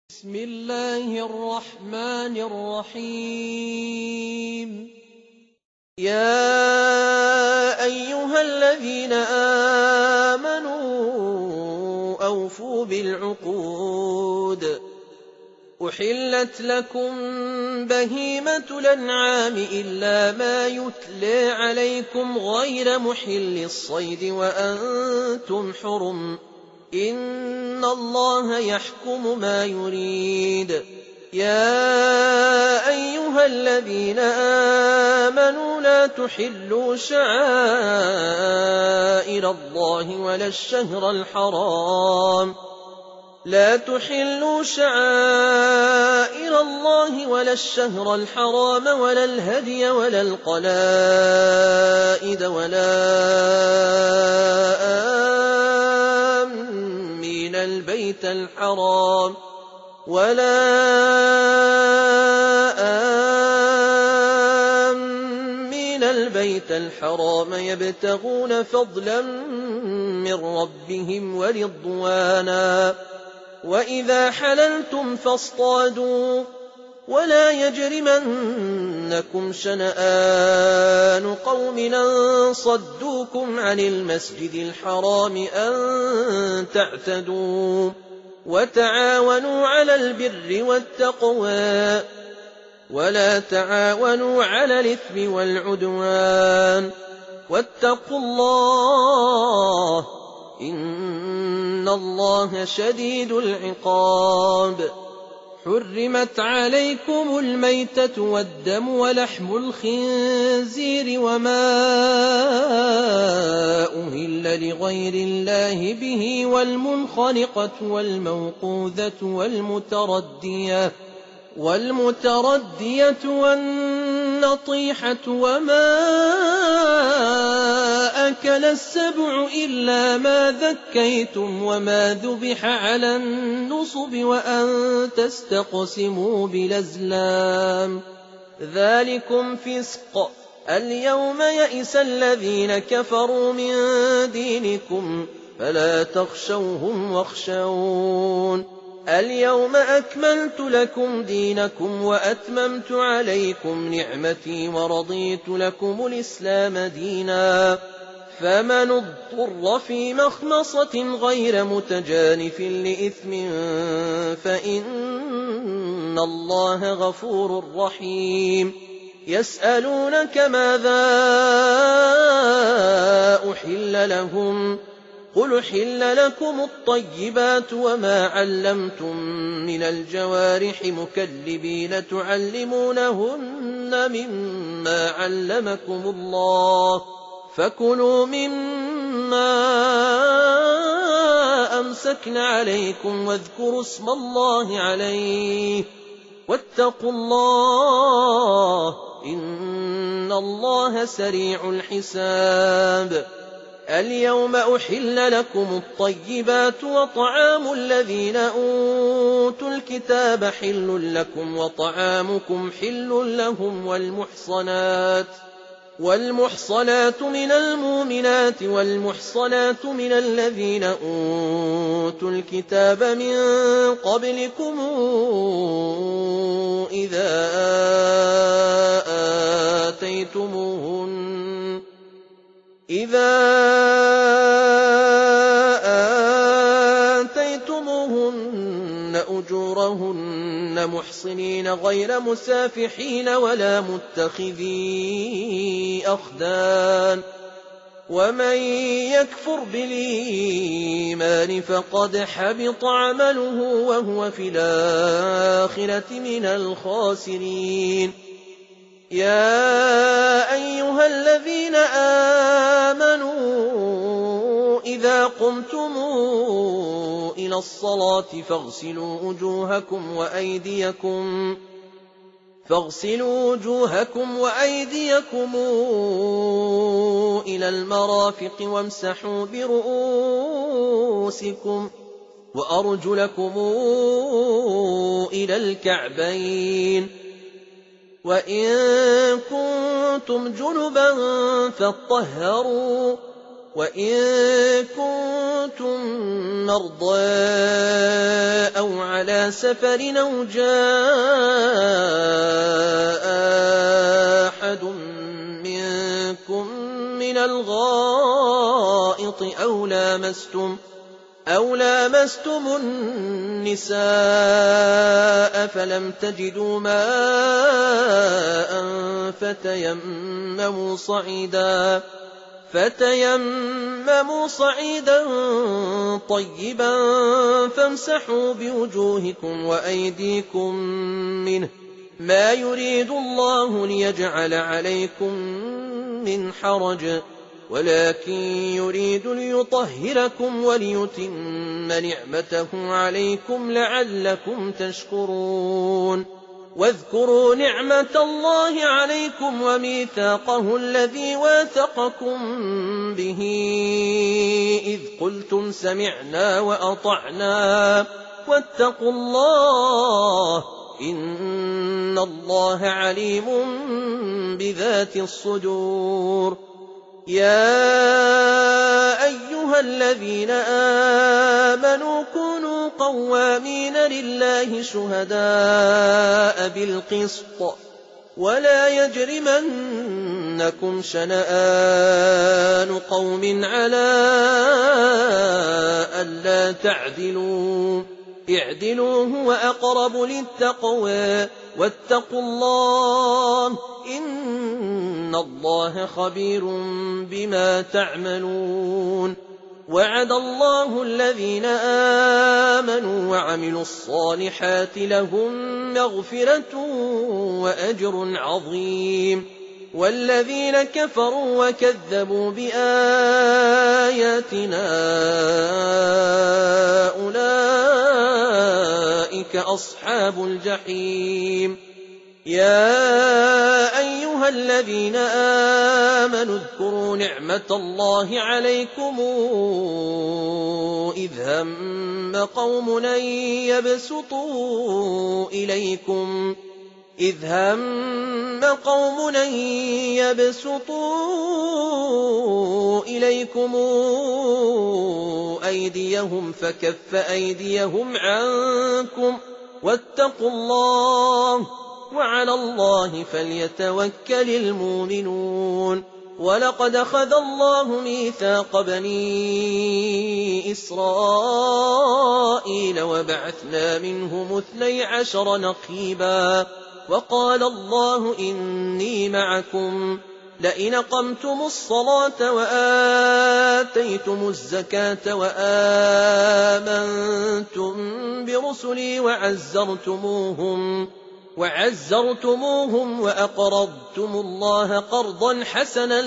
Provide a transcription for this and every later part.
بسم الله الرحمن الرحيم يا أيها الذين آمنوا أوفوا بالعقود أحلت لكم بهيمة الأنعام إلا ما يتلى عليكم غير محل الصيد وأنتم حرم إن الله يحكم ما يريد يا أيها الذين آمنوا لا تحلوا شعائر الله ولا الشهر الحرام ولا الهدي ولا القلائد ولا آمين البيت الحرام يبتغون فضلا من ربهم ورضوانا وإذا حللتم فاصطادوا ولا يجرمنكم شنآن قوم أن صدوكم عن المسجد الحرام أن تعتدوا وتعاونوا على البر والتقوى ولا تعاونوا على الإثم والعدوان واتقوا الله إن الله شديد العقاب حرمت عليكم الميتة والدم ولحم الخنزير وما أهل لغير الله به والمنخنقة والموقوذة والمتردية والنطيحة وما أكل السبع إلا ما ذكيتم وما ذبح على النصب وأن تستقسموا بالأزلام ذلكم فسق اليوم يئس الذين كفروا من دينكم فلا تخشوهم واخشون اليوم أكملت لكم دينكم وأتممت عليكم نعمتي ورضيت لكم الإسلام دينا فمن اضطر في مخمصة غير متجانف لإثم فإن الله غفور رحيم يسألونك ماذا أحل لهم قل حل لكم الطيبات وما علمتم من الجوارح مكلبين تعلمونهن مما علمكم الله فكلوا مما أمسكن عليكم واذكروا اسم الله عليه واتقوا الله إن الله سريع الحساب اليوم أحل لكم الطيبات وطعام الذين أوتوا الكتاب حل لكم وطعامكم حل لهم والمحصنات من المؤمنات والمحصنات من الذين أوتوا الكتاب من قبلكم إذا آتيتموهن أجورهن محصنين غير مسافحين ولا متخذي أخدان ومن يكفر بالإيمان فقد حبط عمله وهو في الآخرة من الخاسرين يا أيها الذين آمنوا إذا قمتم إلى الصلاة فاغسلوا وجوهكم وأيديكم إلى المرافق وامسحوا برؤوسكم وأرجلكم إلى الكعبين وإن كنتم جنبا فاطهروا وإن كنتم مرضى أو على سفر أو جاء أحد منكم من الغائط أو لامستم النساء فلم تجدوا ماء فتيمموا صعيدا طيبا فامسحوا بوجوهكم وأيديكم منه ما يريد الله ليجعل عليكم من حرج ولكن يريد ليطهركم وليتم نعمته عليكم لعلكم تشكرون واذكروا نعمة الله عليكم وميثاقه الذي واثقكم به إذ قلتم سمعنا وأطعنا واتقوا الله إن الله عليم بذات الصدور يا أيها الذين آمنوا كونوا قوامين لله شهداء بالقسط ولا يجرمنكم شنآن قوم على ألا تعدلوا اعدلوا هو أقرب للتقوى واتقوا الله إن الله خبير بما تعملون وعد الله الذين آمنوا وعملوا الصالحات لهم مغفرة وأجر عظيم والذين كفروا وكذبوا بآياتنا أولئك أصحاب الجحيم يا أيها الذين آمنوا اذكروا نعمة الله عليكم إذ هم قوم أن يبسطوا إليكم أيديهم فكف أيديهم عنكم واتقوا الله وعلى الله فليتوكل المؤمنون ولقد أخذ الله ميثاق بني إسرائيل وبعثنا منهم 12 نقيبا وقال الله إني معكم لئن أقمتم الصلاة وآتيتم الزكاة وآمنتم برسلي وعزرتموهم وأقرضتم الله قرضا حسنا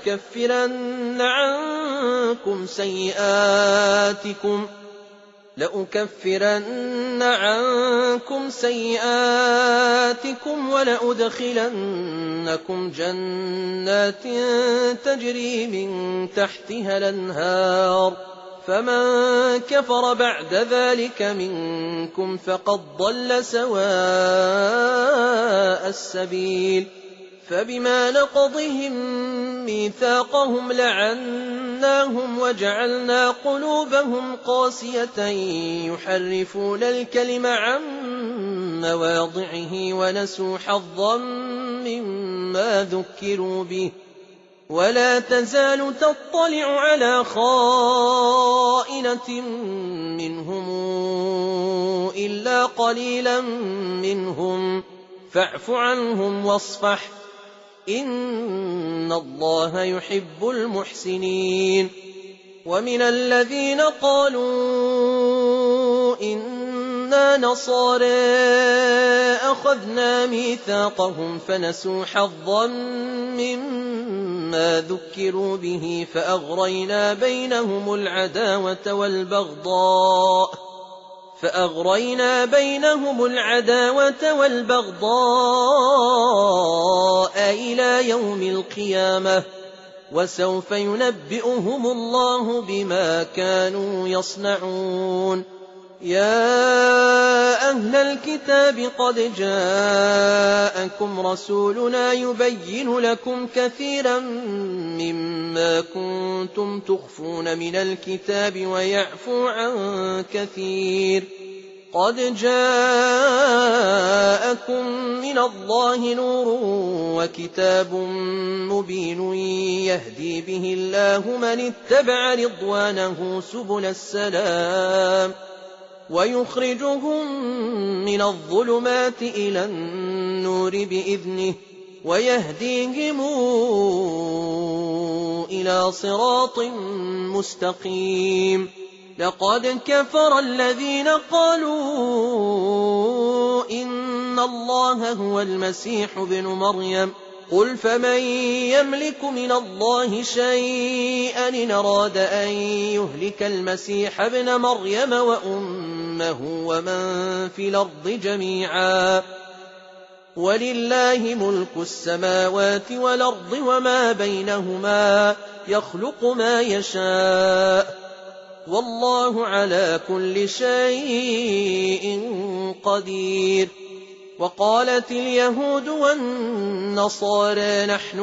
لأكفرن عنكم سيئاتكم ولأدخلنكم جنات تجري من تحتها الأنهار فمن كفر بعد ذلك منكم فقد ضل سواء السبيل فبما نقضهم ميثاقهم لعناهم وجعلنا قلوبهم قاسية يحرفون الكلم عن مواضعه ونسوا حظا مما ذكروا به ولا تزال تطلع على خائنة منهم إلا قليلا منهم فاعف عنهم واصفح إن الله يحب المحسنين ومن الذين قالوا إنا نصارى أخذنا ميثاقهم فنسوا حظا مما ذكروا به فأغرينا بينهم العداوة والبغضاء إلى يوم القيامة وسوف ينبئهم الله بما كانوا يصنعون يا أهل الكتاب قد جاءكم رسولنا يبين لكم كثيرا مما كنتم تخفون من الكتاب ويعفو عن كثير. قد جاءكم من الله نور وكتاب مبين يهدي به الله من اتبع رضوانه سبل السلام ويخرجهم من الظلمات إلى النور بإذنه ويهديهم إلى صراط مستقيم. لقد كفر الذين قالوا إن الله هو المسيح ابن مريم قل فمن يملك من الله شيئا إن أراد أن يهلك المسيح ابن مريم وأمه ومن في الأرض جميعا ولله ملك السماوات والأرض وما بينهما يخلق ما يشاء والله على كل شيء قدير. وقالت اليهود والنصارى نحن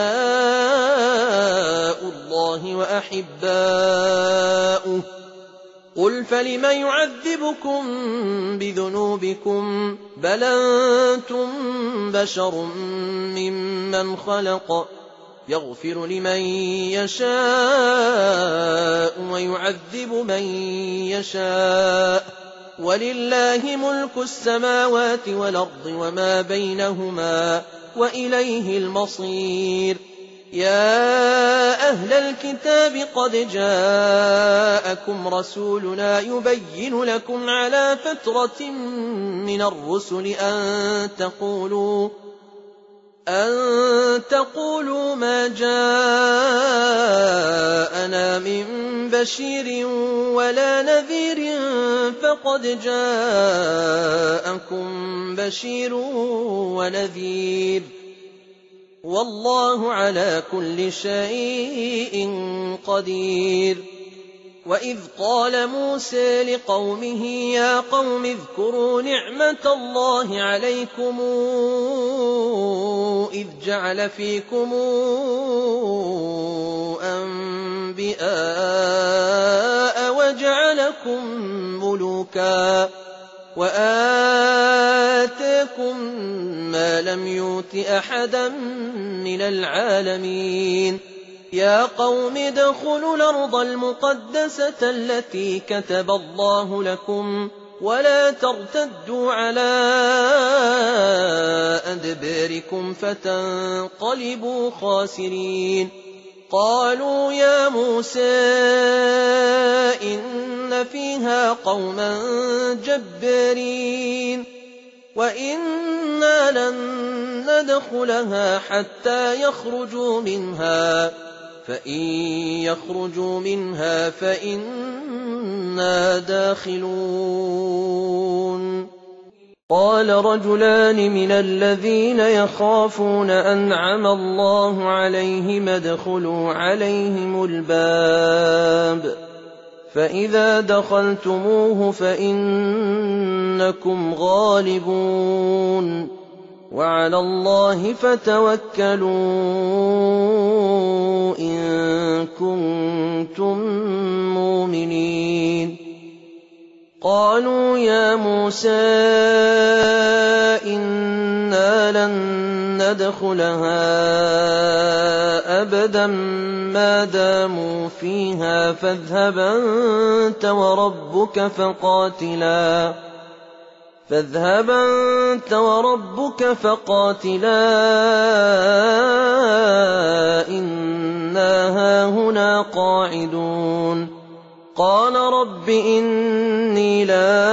أبناء الله وأحباؤه قل فلم يعذبكم بذنوبكم بل أنتم بشر ممن خلق يغفر لمن يشاء ويعذب من يشاء ولله ملك السماوات والأرض وما بينهما وإليه المصير. يا أهل الكتاب قد جاءكم رسولنا يبين لكم على فترة من الرسل أن تقولوا ما جاءنا من بشير ولا نذير فقد جاءكم بشير ونذير والله على كل شيء قدير. وإذ قال موسى لقومه يا قوم اذكروا نعمة الله عليكم إذ جعل فيكم أنبياء وجعلكم ملوكا وآتاكم ما لم يؤت أحدا من العالمين. يا قوم ادخلوا الأرض المقدسة التي كتب الله لكم ولا ترتدوا على أدباركم فتنقلبوا خاسرين. قالوا يا موسى إن فيها قوما جبارين وإنا لن ندخلها حتى يخرجوا منها فإن يخرجوا منها فإنا داخلون. قال رجلان من الذين يخافون أنعم الله عليهم ادخلوا عليهم الباب فإذا دخلتموه فإنكم غالبون وعلى الله فتوكلوا إن كنتم مؤمنين. قالوا يا موسى إنا لن ندخلها أبدا ما داموا فيها فاذهب أنت وربك فقاتلا إنا هاهنا قاعدون. قال رب إني لا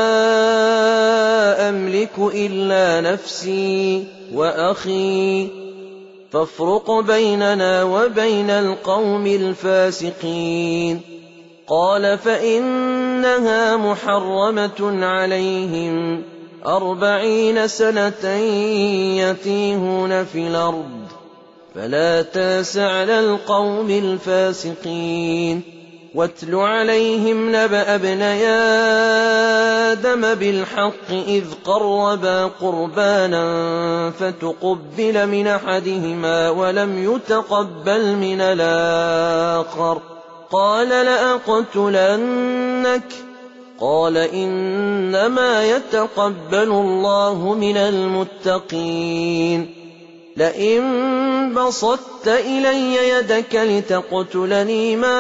أملك إلا نفسي وأخي فافرق بيننا وبين القوم الفاسقين. قال فإنها محرمة عليهم 40 سنة يتيهون في الأرض فلا تأس على القوم الفاسقين. واتل عليهم نبأ ابني آدم بالحق إذ قربا قربانا فتقبل من أحدهما ولم يتقبل من الآخر قال لأقتلنك قال إنما يتقبل الله من المتقين لئن بسطت إلي يدك لتقتلني ما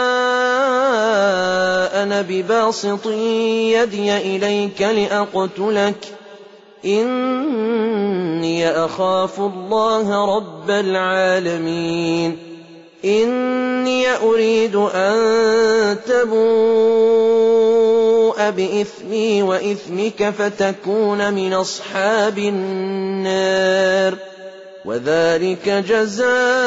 أنا بباسط يدي إليك لأقتلك إني أخاف الله رب العالمين إني أريد أن تبوء بإثمي وإثمك فتكون من أصحاب النار وذلك جزاء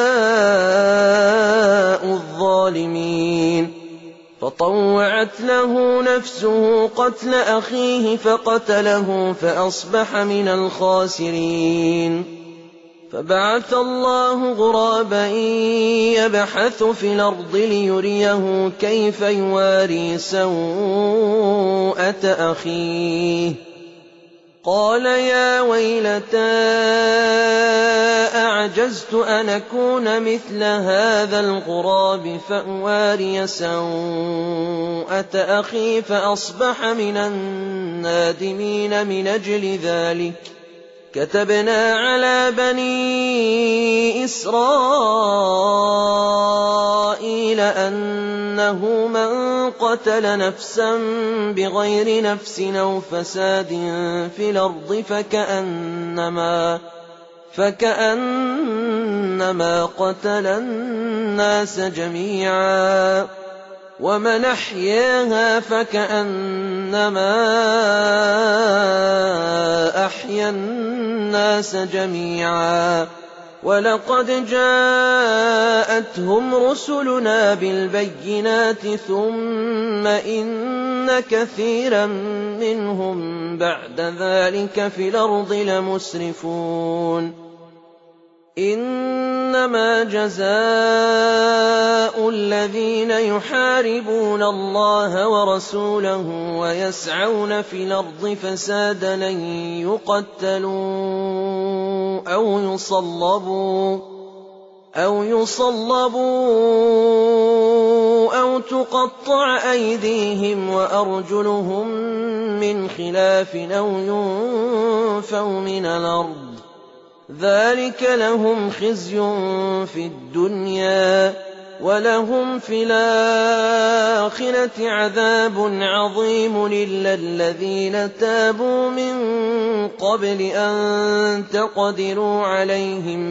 الظالمين فطوعت له نفسه قتل أخيه فقتله فأصبح من الخاسرين فبعث الله غرابا يبحث في الأرض ليريه كيف يواري سوءة أخيه قال يا ويلتى أعجزت أن أكون مثل هذا الغراب فأواري سوءة أخي فأصبح من النادمين من أجل ذلك كتبنا على بني إسرائيل أنه من قتل نفسا بغير نفس أو فساد في الأرض فكأنما قتل الناس جميعا ومن أحياها فكأنما أحيا الناس جميعا ولقد جاءتهم رسلنا بالبينات ثم إن كثيرا منهم بعد ذلك في الأرض لمسرفون إنما جزاء الذين يحاربون الله ورسوله ويسعون في الأرض فسادا أن يقتلوا أو يصلبوا أو تقطع أيديهم وأرجلهم من خلاف أو ينفوا من الأرض ذلك لهم خزي في الدنيا ولهم في الآخرة عذاب عظيم إلا الذين تابوا من قبل أن تقدروا عليهم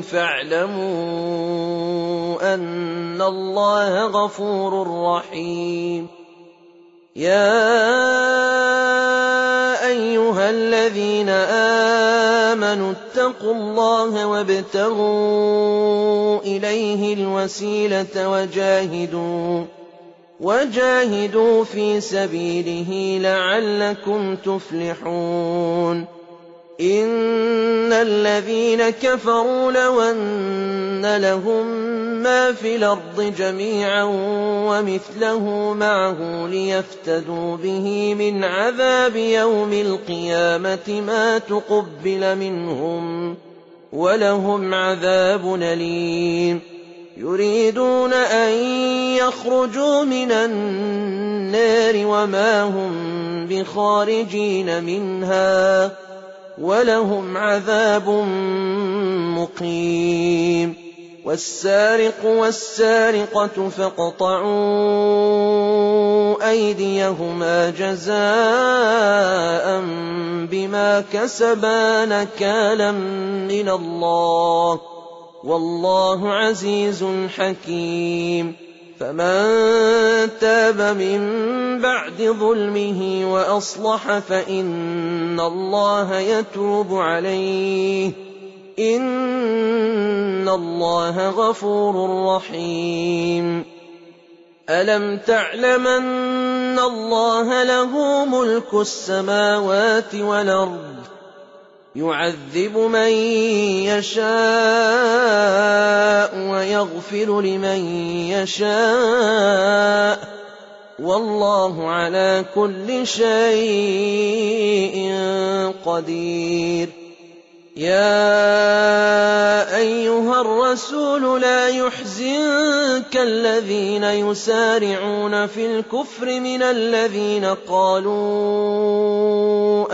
فاعلموا أن الله غفور رحيم يا أيها الذين آمنوا اتقوا الله وابتغوا إليه الوسيلة وجاهدوا في سبيله لعلكم تفلحون إن الذين كفروا لو أن لهم ما في الأرض جميعا ومثله معه ليفتدوا به من عذاب يوم القيامة ما تقبل منهم ولهم عذاب أليم يريدون أن يخرجوا من النار وما هم بخارجين منها ولهم عذاب مقيم والسارق والسارقة فاقطعوا أيديهما جزاء بما كسبا نكالا من الله والله عزيز حكيم فمن تاب من بعد ظلمه وأصلح فإن الله يتوب عليه إن الله غفور رحيم ألم تعلم أن الله له ملك السماوات والأرض يعذب من يشاء ويغفر لمن يشاء وَاللَّهُ عَلَىٰ كُلِّ شَيْءٍ قَدِيرٌ. يَا أَيُّهَا الرَّسُولُ لَا يَحْزُنكَ الَّذِينَ يُسَارِعُونَ فِي الْكُفْرِ مِنَ الَّذِينَ قَالُوا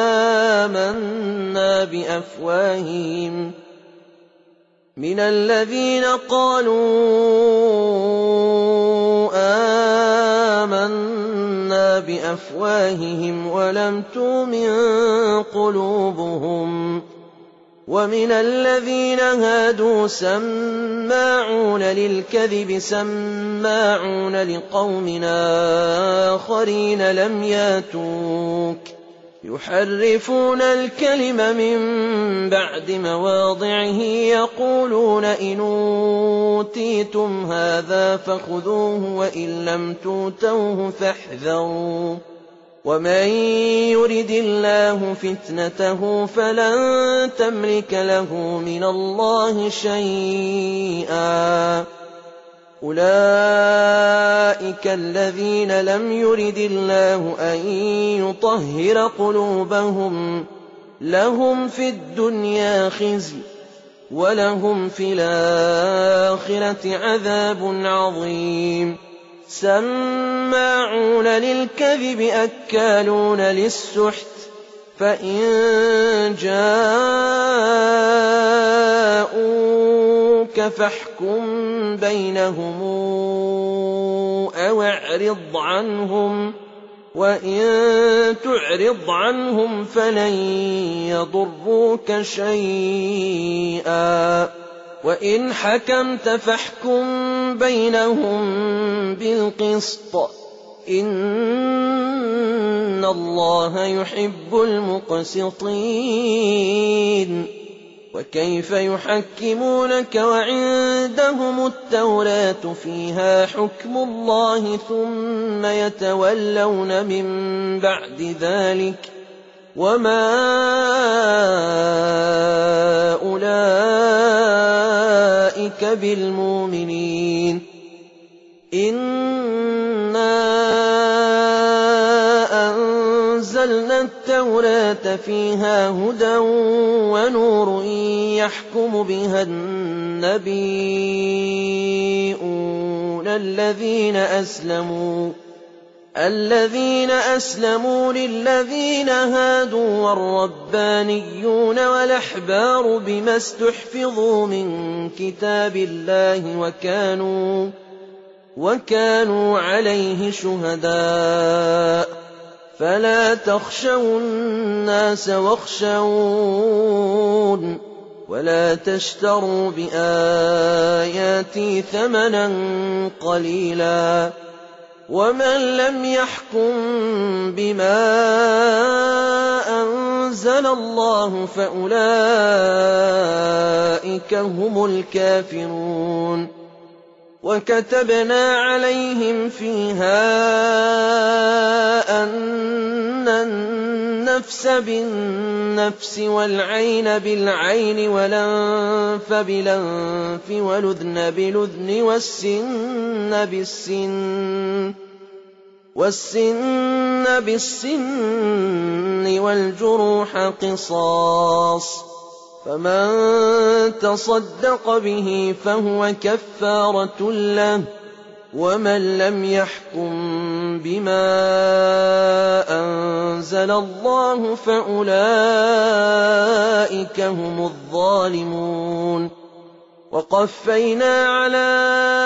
آمَنَّا بِأَفْوَاهِهِمْ وَلَمْ تُؤْمِن قُلُوبُهُمْ وَمِنَ الَّذِينَ هَادُوا سَمَّاعُونَ لِلْكَذِبِ سَمَّاعُونَ لِقَوْمٍ آخَرِينَ لَمْ يَأْتُوكَ يُحَرِّفُونَ الْكَلِمَ مِن بَعْدِ مَوَاضِعِهِ يَقُولُونَ إِنْ أُوتِيتُمْ هَٰذَا فَخُذُوهُ وَإِن لَّمْ تُؤْتَوْهُ فَاحْذَرُوا وَمَن يُرِدِ اللَّهُ فِتْنَتَهُ فَلَن تَمْلِكَ لَهُ مِنَ اللَّهِ شَيْئًا. أُولَٰئِكَ الَّذِينَ لَمْ يُرِدِ اللَّهُ أَن يُطَهِّرَ قُلُوبَهُمْ لَهُمْ فِي الدُّنْيَا خِزْيٌ وَلَهُمْ فِي الْآخِرَةِ عَذَابٌ عَظِيمٌ. سَمَّاعُونَ لِلْكَذِبِ أَكَّالُونَ لِلسُّحْتِ فَإِن جَاءُوكَ فَاحْكُم بَيْنَهُمْ أَوْ أَعْرِضْ عَنْهُمْ وَإِن تُعْرِضْ عَنْهُمْ فَلَن يَضُرُّوكَ شَيْئًا وَإِنْ حَكَمْتَ فَاحْكُم بَيْنَهُم بِالْقِسْطِ ۚ إِنَّ اللَّهَ يُحِبُّ الْمُقْسِطِينَ. وَكَيْفَ يُحَكِّمُونَكَ وَعِندَهُمُ التَّوْرَاةُ فِيهَا حُكْمُ اللَّهِ ثُمَّ يَتَوَلَّوْنَ مِن بَعْدِ ذَٰلِكَ وَمَا أُولَٰئِكَ بِالْمُؤْمِنِينَ. إِنَّا أَنزَلْنَا التَّوْرَاةَ فِيهَا هُدًى وَنُورٌ يَحْكُمُ بِهَا النَّبِيُّونَ الَّذِينَ أَسْلَمُوا لِلَّذِينَ هَادُوا وَالرَّبَّانِيُّونَ وَالْأَحْبَارُ بِمَا اسْتُحْفِظُوا مِن كِتَابِ اللَّهِ وَكَانُوا عَلَيْهِ شُهَدَاءَ. فَلَا تَخْشَوُا النَّاسَ وَاخْشَوْنِ وَلَا تَشْتَرُوا بِآيَاتِي ثَمَنًا قَلِيلًا. وَمَن لَّمْ يَحْكُم بِمَا أَنزَلَ اللَّهُ فَأُولَٰئِكَ هُمُ الْكَافِرُونَ. وَكَتَبْنَا عَلَيْهِمْ فِيهَا أَنَّ النَّفْسَ بِالنَّفْسِ وَالْعَيْنَ بِالْعَيْنِ وَالْأَنفَ بِالْأَنفِ وَالْأُذُنَ بِالْأُذُنِ وَالسِّنَّ بِالسِّنِّ وَالْجُرُوحَ قِصَاصٌ، فَمَن تَصَدَّقَ بِهِ فَهُوَ كَفَّارَةٌ لَّهُ. وَمَن لَّمْ يَحْكُم بِمَا أَنزَلَ اللَّهُ فَأُولَٰئِكَ هُمُ الظَّالِمُونَ. وَقَفَّيْنَا عَلَىٰ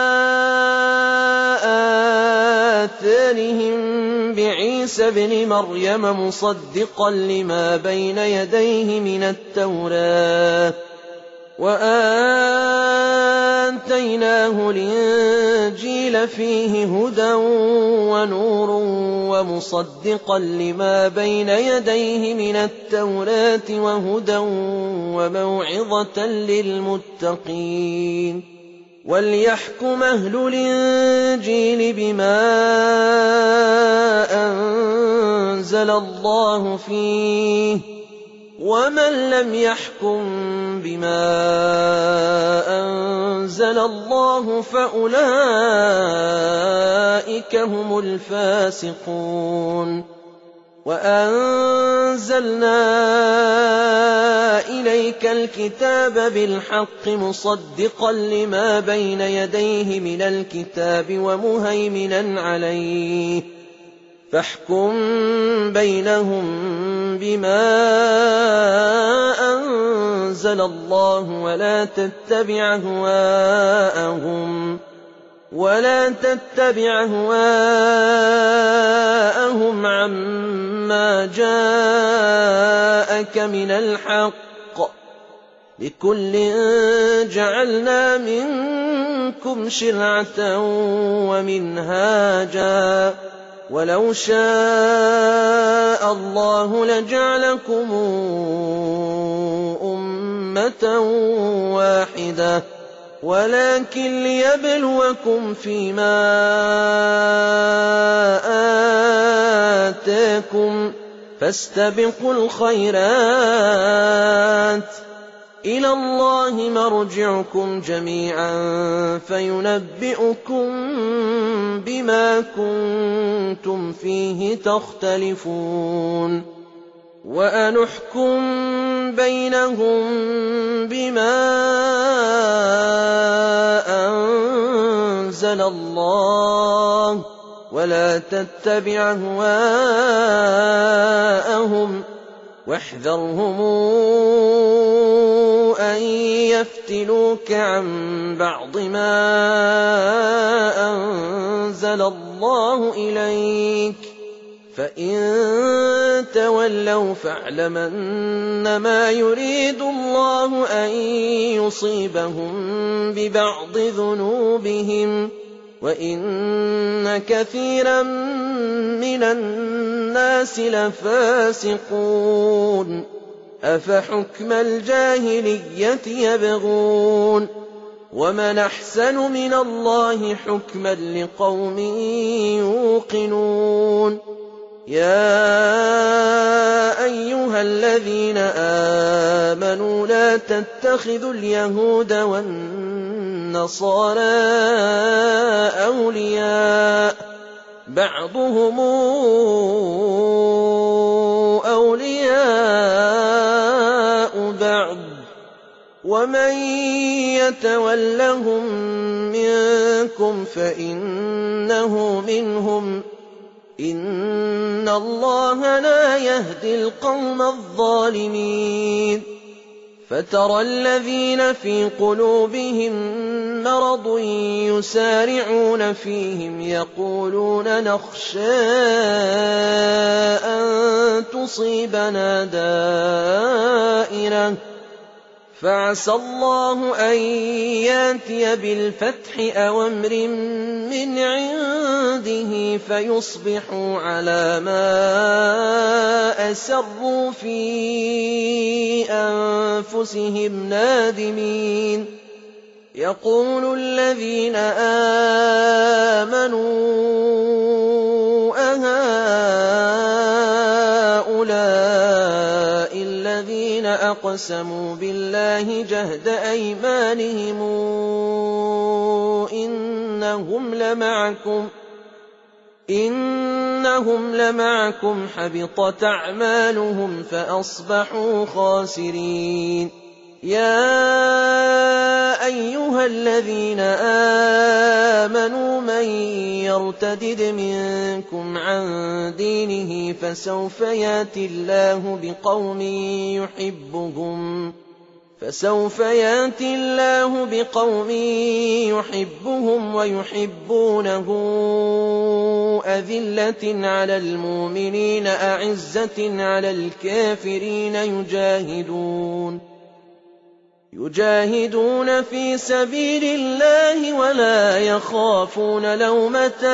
آثَارِهِم بِعِيسَى ابْنِ مَرْيَمَ مُصَدِّقًا لِّمَا بَيْنَ يَدَيْهِ مِنَ التَّوْرَاةِ وَآتَيْنَاهُ الْإِنجِيلَ فِيهِ هُدًى وَنُورٌ وَمُصَدِّقًا لِّمَا بَيْنَ يَدَيْهِ مِنَ التَّوْرَاةِ وَهُدًى وَمَوْعِظَةً لِّلْمُتَّقِينَ. وَلْيَحْكُمْ أَهْلُ الْإِنجِيلِ بِمَا أَنزَلَ اللَّهُ فِيهِ ومن لم يحكم بما أنزل الله فأولئك هم الفاسقون وأنزلنا إليك الكتاب بالحق مصدقا لما بين يديه من الكتاب ومهيمنا عليه فاحكم بينهم بما أنزل الله ولا تتبع هواءهم عما جاءك من الحق لكل جعلنا منكم شرعة ومنهاجا ولو شاء الله لجعلكم أمة واحدة ولكن ليبلوكم فيما آتاكم فاستبقوا الخيرات إلى الله مرجعكم جميعا فينبئكم بما كنتم فيه تختلفون وأنحكم بينهم بما أنزل الله ولا تتبع هواءهم واحذرهم أن يفتنوك عن بعض ما أنزل الله إليك فإن تولوا فاعلم أنما يريد الله أن يصيبهم ببعض ذنوبهم وإن كثيرا من الناس لفاسقون أفحكم الجاهلية يبغون ومن أحسن من الله حكما لقوم يوقنون يا أيها الذين آمنوا لا تتخذوا اليهود والنصارى أولياء بعضهم أولياء بعض ومن يتولهم منكم فإنه منهم إن الله لا يهدي القوم الظالمين فترى الذين في قلوبهم مرض يسارعون فيهم يقولون نخشى أن تصيبنا دائرة فعسى الله أن ياتي بالفتح أو أمر من عنده فيصبحوا على ما أسروا في أنفسهم نادمين يقول الذين آمنوا أهؤلاء الذين أقسموا بالله جهد أيمانهم إنهم لمعكم حبطت أعمالهم فأصبحوا خاسرين يا أيها الذين آمنوا من يرتدد منكم عن دينه فسوف يأتي الله بقوم يحبهم ويحبونه أذلة على المؤمنين أعزة على الكافرين يجاهدون في سبيل الله ولا يخافون لومة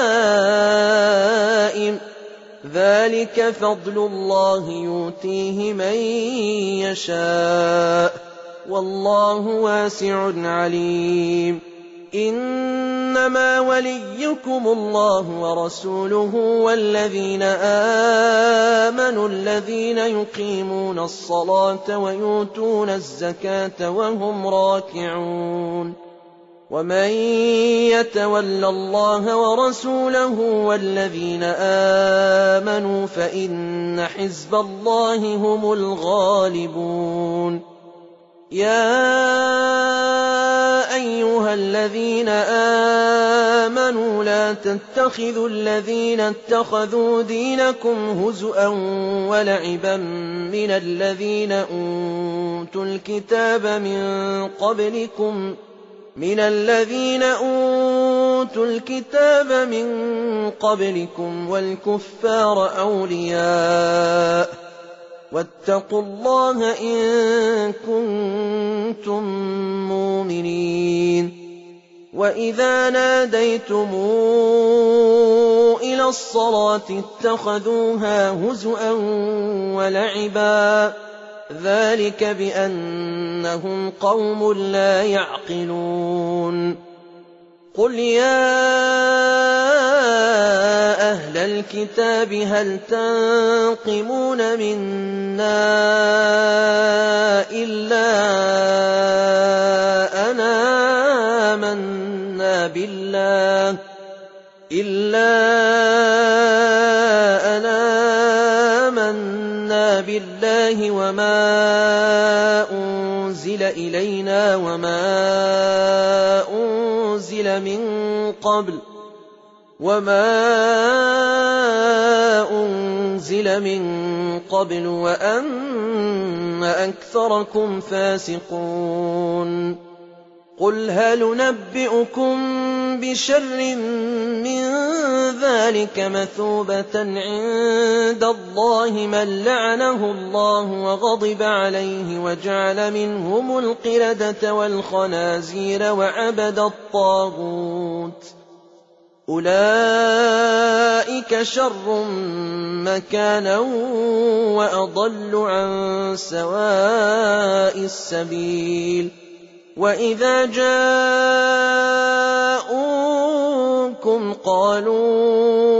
لائم ذلك فضل الله يؤتيه من يشاء والله واسع عليم إنما وليكم الله ورسوله والذين آمنوا الذين يقيمون الصلاة ويؤتون الزكاة وهم راكعون ومن يتول الله ورسوله والذين آمنوا فإن حزب الله هم الغالبون يا أيها الذين آمنوا لا تتخذوا الذين اتخذوا دينكم هزؤا ولعبا من الذين أوتوا الكتاب من قبلكم والكفار أولياء واتقوا الله إن كنتم مؤمنين وإذا ناديتم إلى الصلاة اتخذوها هزؤا ولعبا ذلك بأنهم قوم لا يعقلون قل يا أهل الكتاب هل تنقمون منا إلا أن آمنا بالله وما أنزل إلينا وما أنزل من قبل وأن أكثركم فاسقون قل هل ننبئكم بشر من ذلك مثوبة عند الله من لعنه الله وغضب عليه وجعل منهم القردة والخنازير وعبد الطاغوت أولئك شر مكانا وأضل عن سواء السبيل وإذا جاءوكم قالوا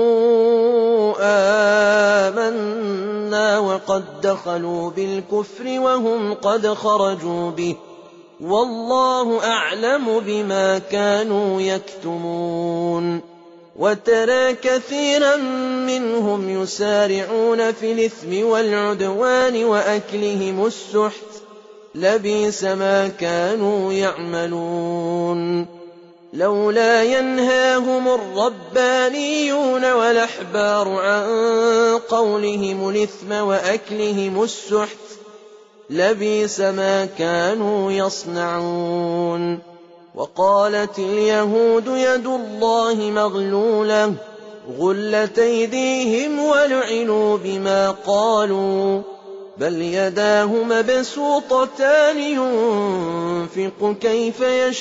آمنا وقد دخلوا بالكفر وهم قد خرجوا به والله أعلم بما كانوا يكتمون وترى كثيرا منهم يسارعون في الإثم والعدوان وأكلهم السحت لبئس ما كانوا يعملون لولا ينهاهم الربانيون والأحبار عن قولهم الإثم وأكلهم السحت لبئس ما كانوا يصنعون وقالت اليهود يد الله مغلولة غلت أيديهم ولعنوا بما قالوا بل يداه مبسوطتان ينفق كيف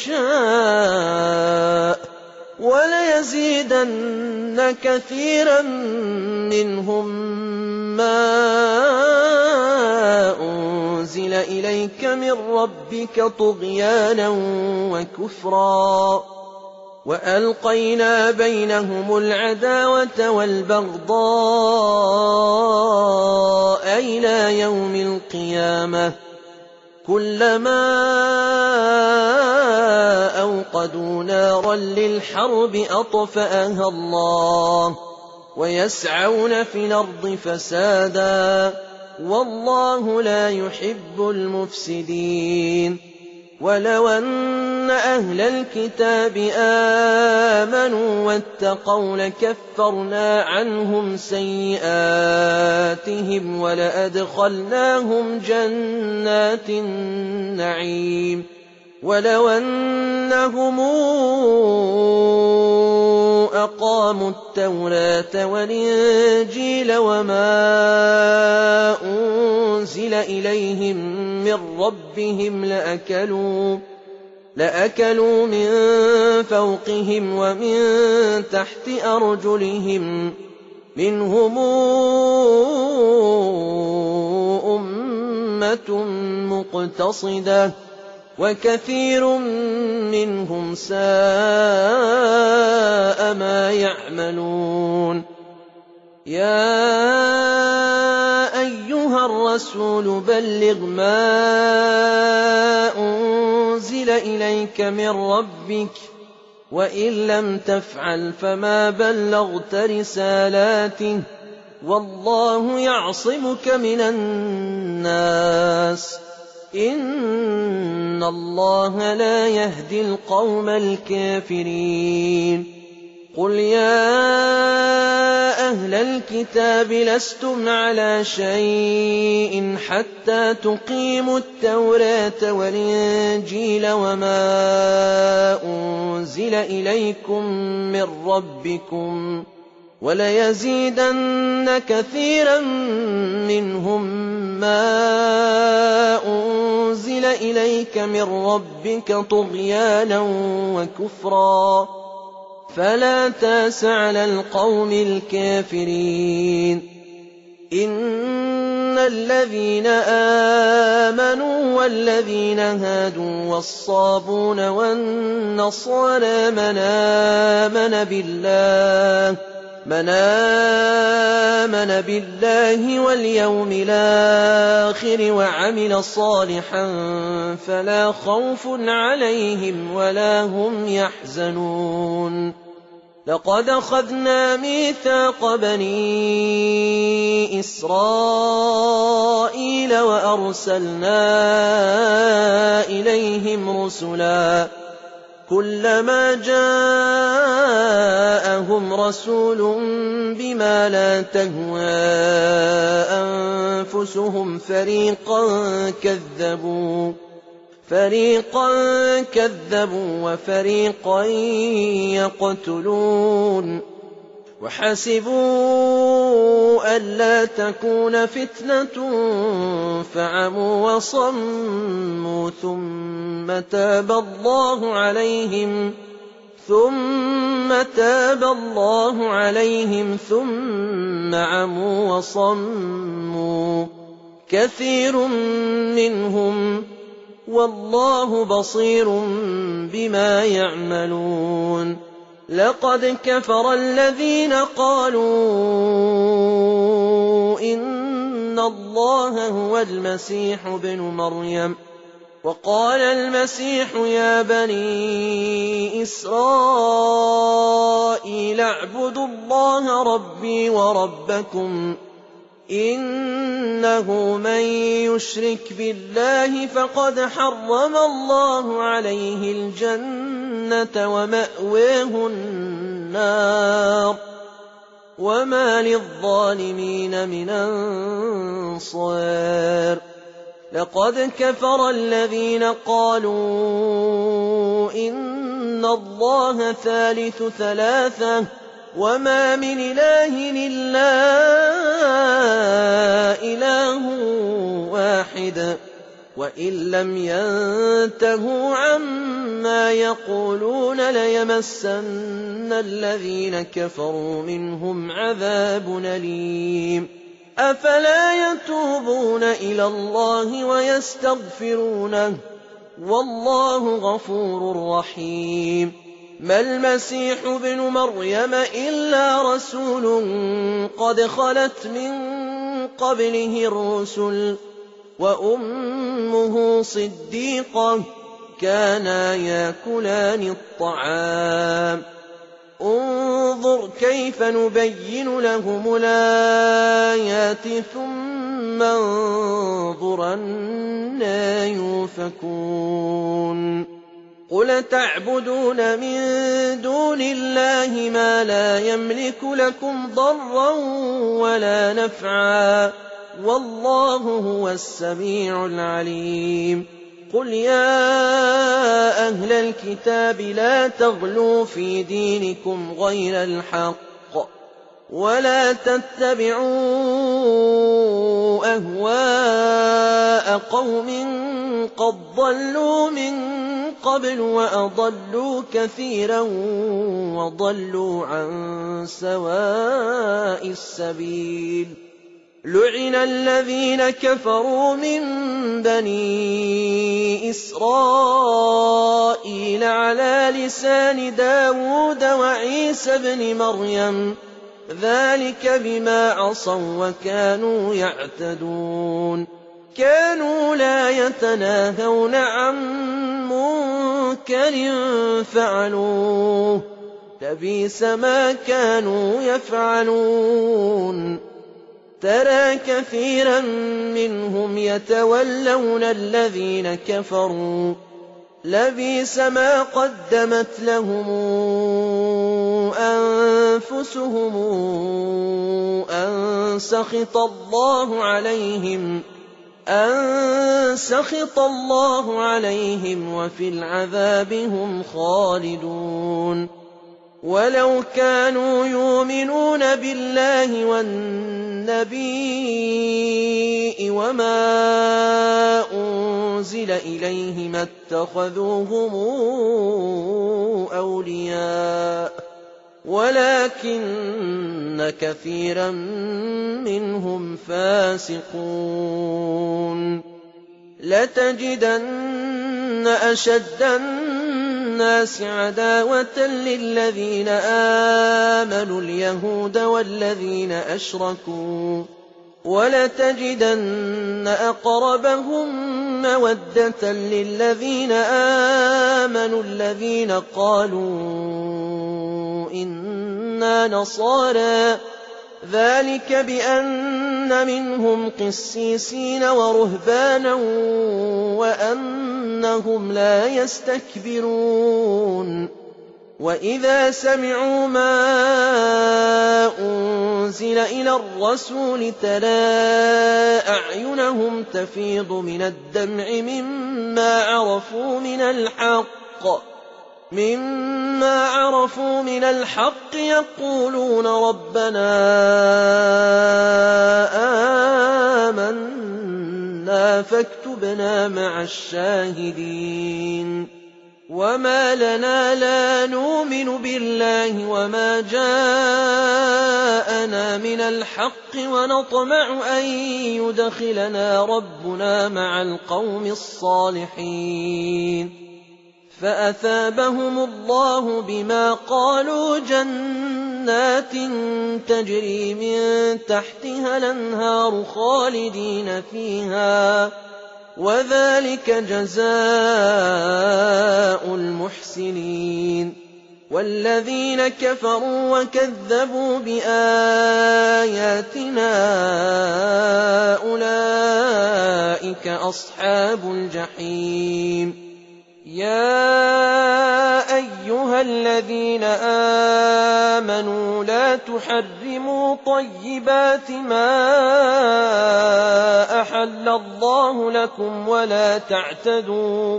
يشاء وليزيدن كثيرا منهم ما أنزل إليك من ربك طغيانا وكفرا وألقينا بينهم العداوة والبغضاء إلى يوم القيامة كلما أوقدوا نارا للحرب أطفأها الله ويسعون في الأرض فسادا والله لا يحب المفسدين ولو أن أهل الكتاب آمنوا واتقوا لكفرنا عنهم سيئاتهم ولأدخلناهم جنات النعيم ولو أنهم أقاموا التوراة والإنجيل وما أنزل إليهم من ربهم لأكلوا من فوقهم ومن تحت أرجلهم منهم أمة مقتصدة وكثير منهم ساء ما يعملون. يا أيها الرسول بلغ ما أنزل إليك من ربك وإن لم تفعل فما بلغت رسالاته والله يعصمك من الناس إن الله لا يهدي القوم الكافرين. قل يا أهل الكتاب لستم على شيء حتى تقيموا التوراة والإنجيل وما أنزل إليكم من ربكم وليزيدن كثيرا منهم ما أنزل إليك من ربك طغيانا وكفرا فلا تأس على القوم الكافرين. إن الذين آمنوا والذين هادوا والصابون والنصارى من آمن بالله واليوم الآخر وعمل صالحا فلا خوف عليهم ولا هم يحزنون. لقد أخذنا ميثاق بني إسرائيل وأرسلنا إليهم رسلا كلما جاءهم رسول بما لا تهوى أنفسهم فريقا كذبوا وفريقا يقتلون وحسبوا ألا تكون فتنة فعموا وصموا ثم تاب الله عليهم ثم عموا وصموا كثير منهم والله بصير بما يعملون. لقد كفر الذين قالوا إن الله هو المسيح ابن مريم وقال المسيح يا بني إسرائيل اعبدوا الله ربي وربكم إنه من يشرك بالله فقد حرم الله عليه الجنة ومأواه النار وما للظالمين من أنصار. لقد كفر الذين قالوا إن الله ثالث ثلاثة وما من إله إلا إله واحد وإن لم ينتهوا عما يقولون ليمسن الذين كفروا منهم عذاب أليم. أفلا يتوبون إلى الله ويستغفرونه والله غفور رحيم. ما المسيح ابن مريم إلا رسول قد خلت من قبله الرسل وأمه صديقة كانا يأكلان الطعام انظر كيف نبين لهم الآيات ثم انظر أنى يؤفكون. قل تعبدون من دون الله ما لا يملك لكم ضرا ولا نفعا والله هو السميع العليم. قل يا أهل الكتاب لا تغلوا في دينكم غير الحق ولا تتبعوا أهواء قوم قد ضلوا من قبل وأضلوا كثيرا وضلوا عن سواء السبيل. لُعِنَ الَّذِينَ كَفَرُوا مِن بَنِي إِسْرَائِيلَ عَلَىٰ لِسَانِ دَاوُودَ وَعِيسَى ابْنِ مَرْيَمَ ۚ ذَٰلِكَ بِمَا عَصَوا وَّكَانُوا يَعْتَدُونَ كَانُوا لَا يَتَنَاهَوْنَ عَن مُّنكَرٍ فَعَلُوهُ ۚ لَبِئْسَ ما كانوا يفعلون ترى كثيرا منهم يتولون الذين كفروا لبئس ما قدمت لهم أنفسهم أن سخط الله عليهم وفي العذاب هم خالدون ولو كانوا يؤمنون بالله والنبي وما أنزل إليه ما اتخذوهم أولياء ولكن كثيرا منهم فاسقون لتجدن أشد الناس عداوة للذين آمنوا اليهود والذين أشركوا ولتجدن أقربهم مودة للذين آمنوا الذين قالوا إنا نصارى ذلك بأن منهم قسيسين ورهبانا وأنهم لا يستكبرون وإذا سمعوا ما أنزل إلى الرسول ترى أعينهم تفيض من الدمع مما عرفوا من الحق يقولون ربنا آمنا فاكتبنا مع الشاهدين وما لنا لا نؤمن بالله وما جاءنا من الحق ونطمع أن يدخلنا ربنا مع القوم الصالحين فأثابهم الله بما قالوا جنات تجري من تحتها الأنهار خالدين فيها وذلك جزاء المحسنين والذين كفروا وكذبوا بآياتنا أولئك أصحاب الجحيم يا أيها الذين آمنوا لا تحرموا طيبات ما أحل الله لكم ولا تعتدوا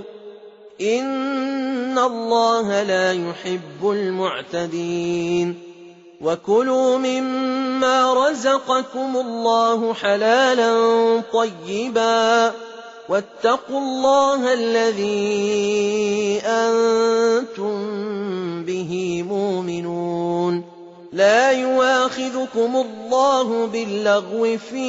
إن الله لا يحب المعتدين وكلوا مما رزقكم الله حلالا طيبا واتقوا الله الذي أنتم به مؤمنون لا يؤاخذكم الله باللغو في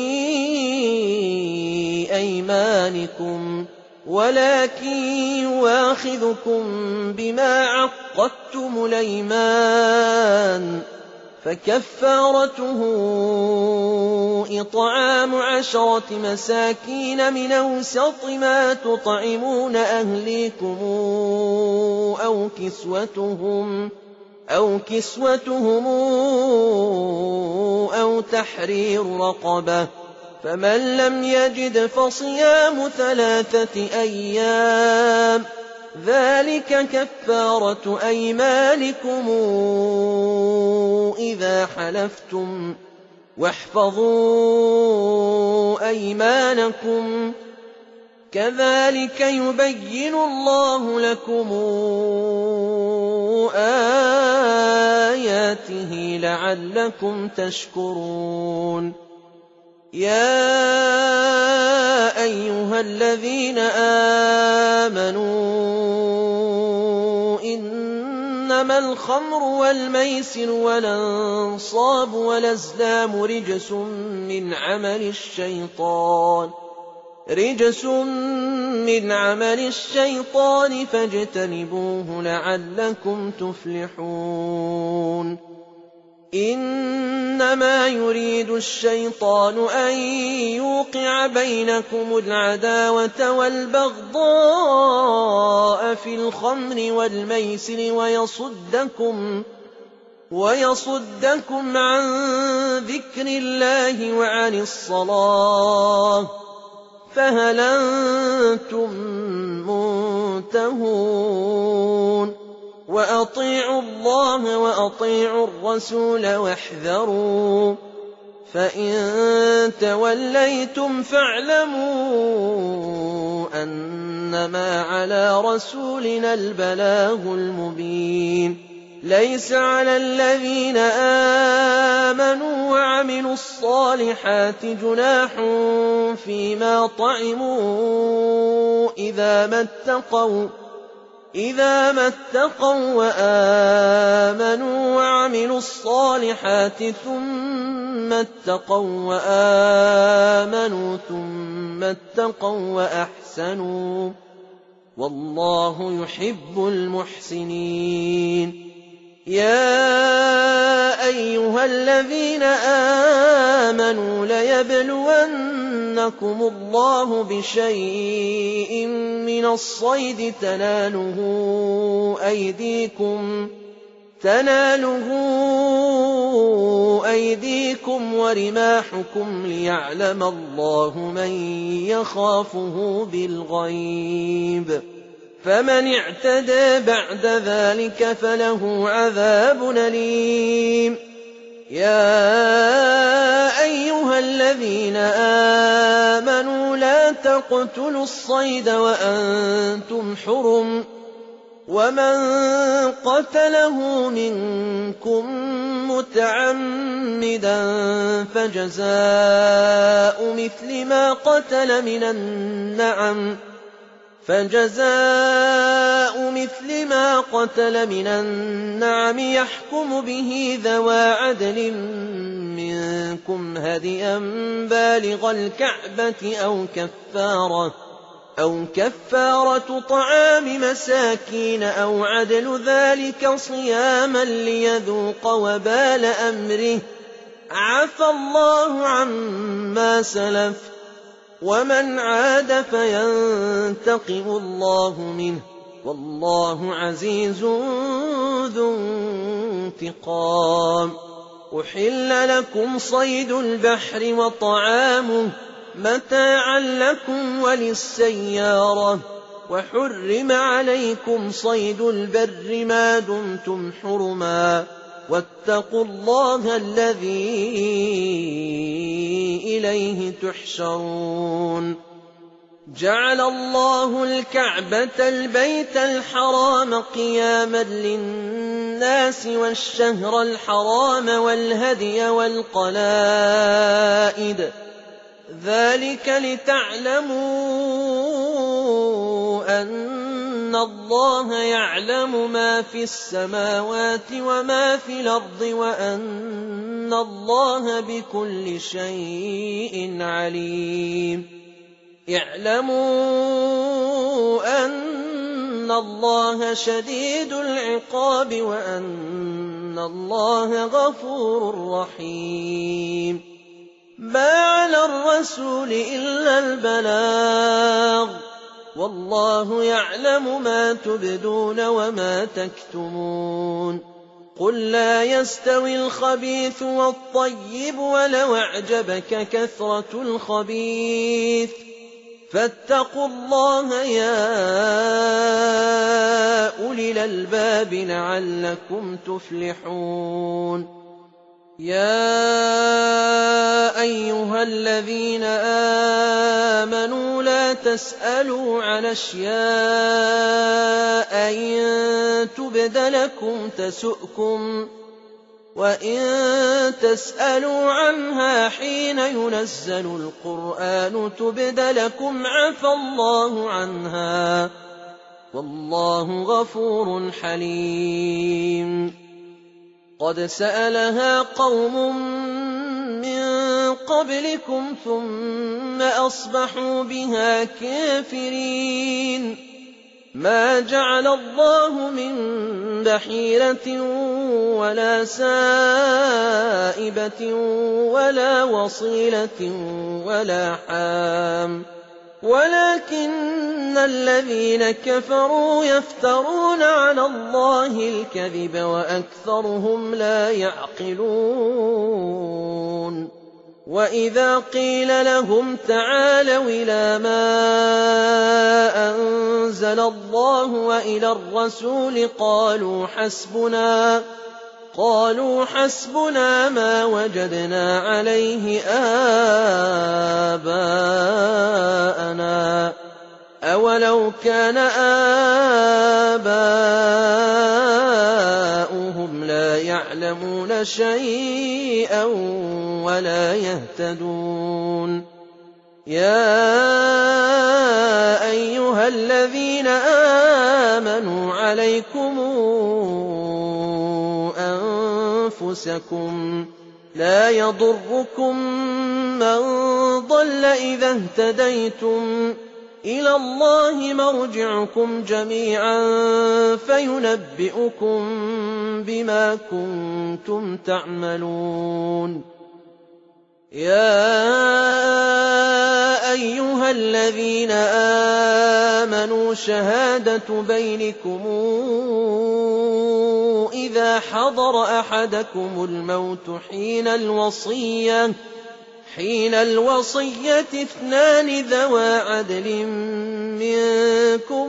أيمانكم ولكن يؤاخذكم بما عقدتم الأيمان فكفارته إطعام 10 مساكين من أوسط ما تطعمون أهليكم أو كسوتهم أو تحرير رقبة فمن لم يجد فصيام 3 أيام ذلك كفارة أيمانكم إذا حلفتم واحفظوا أيمانكم كذلك يبين الله لكم آياته لعلكم تشكرون يا أيها الذين آمنوا إن إنما الخمر والميسر والأنصاب والأزلام رجس من عمل الشيطان فاجتنبوه لعلكم تفلحون إنما يريد الشيطان أن يوقع بينكم العداوة والبغضاء في الخمر والميسر ويصدكم عن ذكر الله وعن الصلاة فهل أنتم منتهون وأطيعوا الله وأطيعوا الرسول واحذروا فإن توليتم فاعلموا أنما على رسولنا البلاغ المبين ليس على الذين آمنوا وعملوا الصالحات جناح فيما طعموا إذا ما اتقوا وآمنوا وعملوا الصالحات ثم اتقوا وآمنوا ثم اتقوا وأحسنوا والله يحب المحسنين يا أيها الذين آمنوا ليبلونكم الله بشيء من الصيد تناله أيديكم ورماحكم ليعلم الله من يخافه بالغيب فمن اعتدى بعد ذلك فله عذاب أليم يا أيها الذين آمنوا لا تقتلوا الصيد وأنتم حرم ومن قتله منكم متعمدا فجزاء مثل ما قتل من النعم يحكم به ذوى عدل منكم هديا بالغ الكعبة أو كفارة طعام مساكين أو عدل ذلك صياما ليذوق وبال أمره عفى الله عما سلف ومن عاد فينتقم الله منه والله عزيز ذو انتقام أحل لكم صيد البحر وطعامه متاعا لكم وللسيارة وحرم عليكم صيد البر ما دمتم حرما واتقوا الله الذي إليه تحشرون جعل الله الكعبة البيت الحرام قياما للناس والشهر الحرام والهدي والقلائد ذلك لتعلموا أن الله يعلم ما في السماوات وما في الأرض وأن الله بكل شيء عليم اعلموا أن الله شديد العقاب وأن الله غفور رحيم ما على الرسول إلا البلاغ والله يعلم ما تبدون وما تكتمون قل لا يستوي الخبيث والطيب ولو أعجبك كثرة الخبيث فاتقوا الله يا أولي الألباب لعلكم تفلحون يا أيها الذين آمنوا لا تسألوا عن أشياء إن تبد لكم تسؤكم وإن تسألوا عنها حين ينزل القرآن تبد لكم عفى الله عنها وَاللَّهُ غَفُورٌ حَلِيمٌ قَدْ سَأَلَهَا قَوْمٌ مِّن قَبْلِكُمْ ثُمَّ أَصْبَحُوا بِهَا كَافِرِينَ مَا جَعَلَ اللَّهُ مِن بَحِيرَةٍ وَلَا سَائِبَةٍ وَلَا وَصِيلَةٍ وَلَا حَامٍ وَلَٰكِنَّ الَّذِينَ كَفَرُوا يَفْتَرُونَ عَلَى اللَّهِ الْكَذِبَ وَأَكْثَرُهُمْ لَا يَعْقِلُونَ وَإِذَا قِيلَ لَهُمْ تَعَالَوْا إِلَىٰ مَا أَنزَلَ اللَّهُ وَإِلَى الرَّسُولِ قَالُوا حَسْبُنَا مَا وَجَدْنَا عَلَيْهِ آبَاءَنَا ۚ أَوَلَوْ كَانَ آبَاؤُهُمْ لَا يَعْلَمُونَ شَيْئًا وَلَا يَهْتَدُونَ يَا أَيُّهَا الَّذِينَ آمَنُوا عَلَيْكُمْ أَنفُسَكُمْ لَا يَضُرُّكُم مَّن ضَلَّ إِذَا اهْتَدَيْتُمْ ۚ إِلَى اللَّهِ مَرْجِعُكُمْ جَمِيعًا فَيُنَبِّئُكُم بِمَا كُنتُمْ تَعْمَلُونَ يَا أَيُّهَا الَّذِينَ آمَنُوا شَهَادَةُ بَيْنِكُمْ إِذَا حَضَرَ أَحَدَكُمُ الْمَوْتُ حين الوصية اثنان ذوى عدل منكم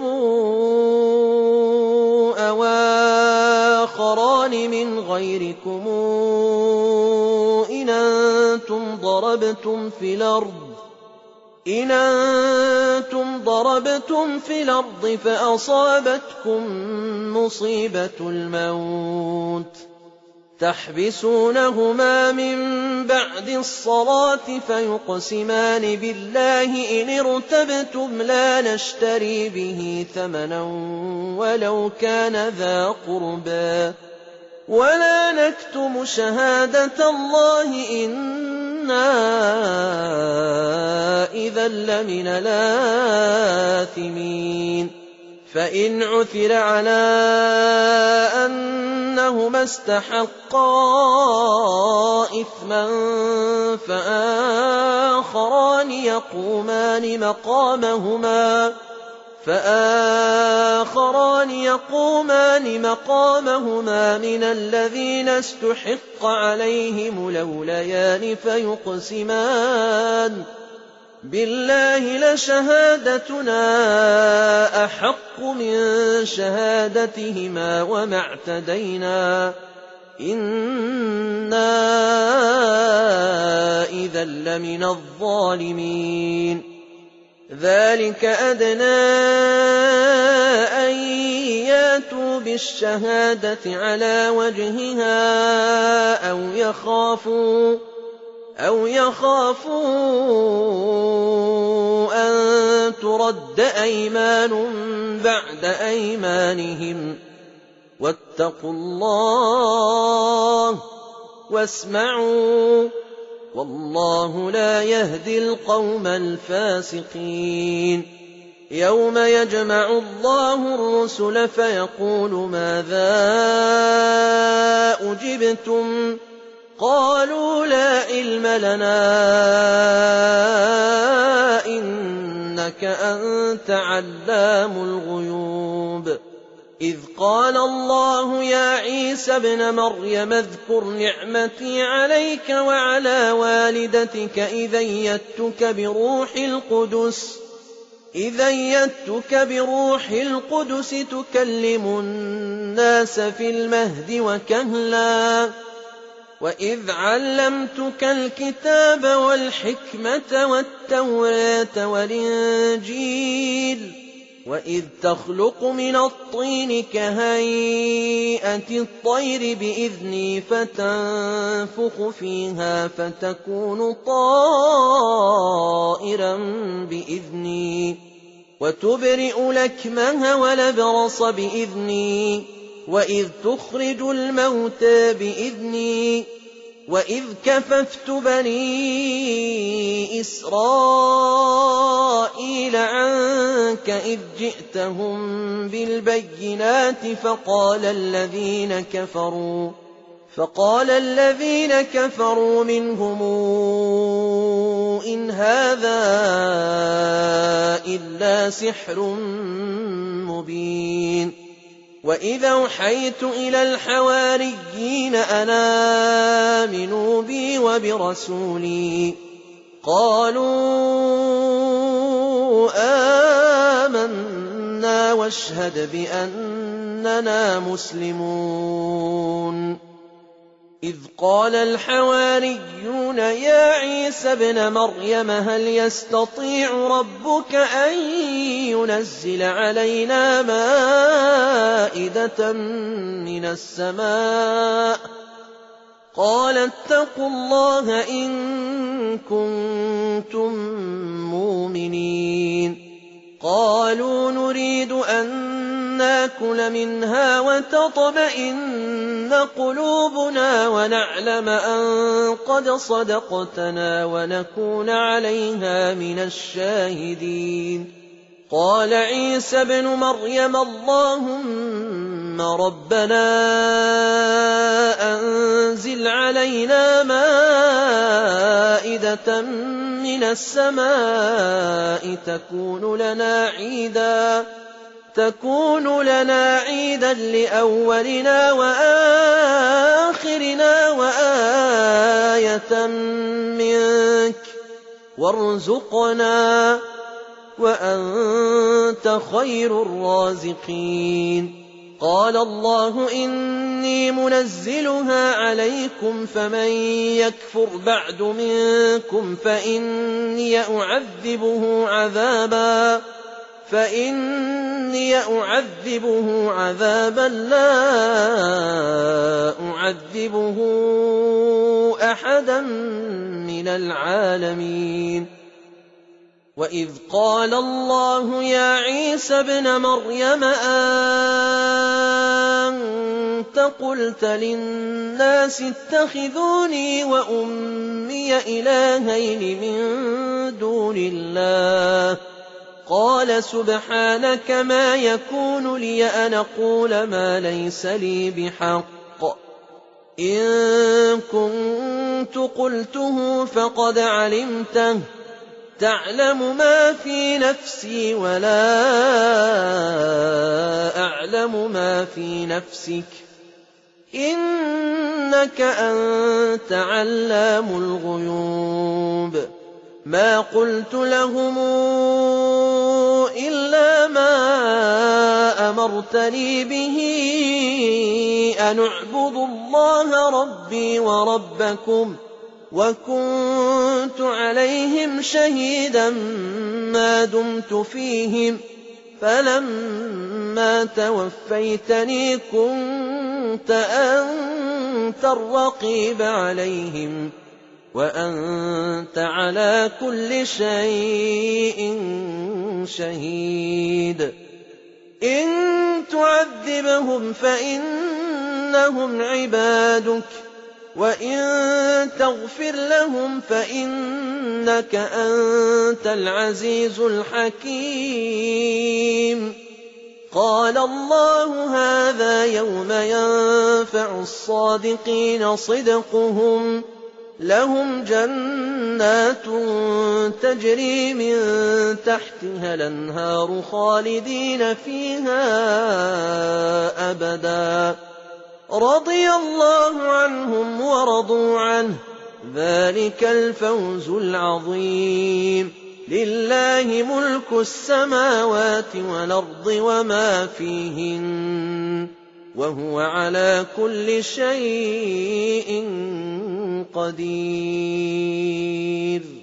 أو آخران من غيركم إن أنتم ضربتم في الأرض فأصابتكم مصيبة الموت تحبسونهما من بعد الصلاة فيقسمان بالله إن ارتبتم لا نشتري به ثمنا ولو كان ذا قربى ولا نكتم شهادة الله إنا إذا لمن الآثمين فإن عثر على أنهما استحقا إثما فآخران يقومان مقامهما من الذين استحق عليهم الأوليان فيقسمان بالله لشهادتنا أحق من شهادتهما وما اعتدينا إنا إذا لمن الظالمين ذلك أدنى أن ياتوا بالشهادة على وجهها أو يخافوا أن ترد أيمان بعد أيمانهم واتقوا الله واسمعوا والله لا يهدي القوم الفاسقين يوم يجمع الله الرسل فيقول ماذا أجبتم قالوا لا علم لنا إنك أنت علام الغيوب إذ قال الله يا عيسى ابن مريم اذكر نعمتي عليك وعلى والدتك إذ أيدتك بروح القدس تكلم الناس في المهد وكهلا وإذ علمتك الكتاب والحكمة والتوراة والإنجيل وإذ تخلق من الطين كهيئة الطير بإذني فتنفخ فيها فتكون طائرا بإذني وتبرئ الأكمه والأبرص بإذني وإذ تخرج الموتى بإذني وإذ كففت بني إسرائيل عنك إذ جئتهم بالبينات فقال الذين كفروا منهم إن هذا إلا سحر مبين وإذا أوحيت إلى الحواريين أن آمنوا بي وبرسولي قالوا آمنا واشهد بأننا مسلمون إذ قال الحواريون يا عيسى ابن مريم هل يستطيع ربك أن ينزل علينا مائدة من السماء قال اتقوا الله إن كنتم مؤمنين قالوا نريد أن ناكل منها وتطمئن قلوبنا ونعلم أن قد صدقتنا ونكون عليها من الشاهدين قال عيسى ابن مريم اللهم ربنا أنزل علينا مائدة من السماء تكون لنا عيدا لأولنا وآخرنا وآية منك وارزقنا وأنت خير الرازقين قال الله إني منزلها عليكم فمن يكفر بعد منكم فإني أعذبه عذابا لا أعذبه أحدا من العالمين وإذ قال الله يا عيسى ابن مريم أنت قلت للناس اتخذوني وأمي إلهين من دون الله قال سبحانك ما يكون لي أن أقول ما ليس لي بحق إن كنت قلته فقد علمته تعلم ما في نفسي ولا أعلم ما في نفسك إنك أنت علام الغيوب ما قلت لهم إلا ما أمرتني به أن اعبدوا الله ربي وربكم وكنت عليهم شهيدا ما دمت فيهم فلما توفيتني كنت أنت الرقيب عليهم وأنت على كل شيء شهيد إن تعذبهم فإنهم عبادك وإن تغفر لهم فإنك أنت العزيز الحكيم قال الله هذا يوم ينفع الصادقين صدقهم لهم جنات تجري من تحتها الأنهار خالدين فيها أبدا رضي الله عنهم ورضوا عنه ذلك الفوز العظيم لله ملك السماوات والأرض وما فيهن وهو على كل شيء قدير